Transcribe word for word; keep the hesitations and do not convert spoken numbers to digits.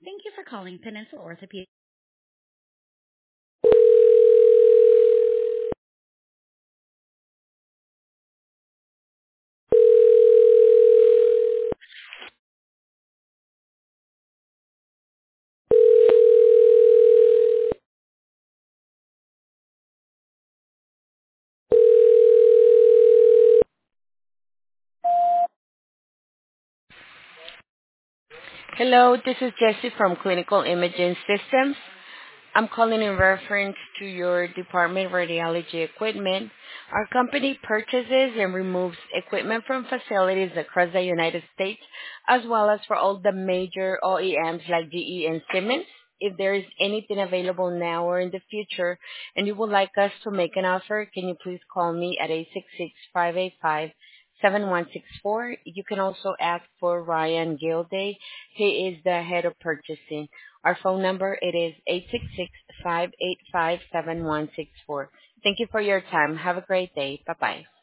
Thank you for calling Peninsula Orthopedic. Hello, this is Jessie from Clinical Imaging Systems. I'm calling in reference to your department radiology equipment. Our company purchases and removes equipment from facilities across the United States, as well as for all the major O E Ms like G E and Siemens. If there is anything available now or in the future and you would like us to make an offer, can you please call me at eight six six, five eight five, seven one six four. You can also ask for Ryan Gilday. He is the head of purchasing. Our phone number it is eight six six, five eight five, seven one six four. Thank you for your time. Have a great day. Bye-bye.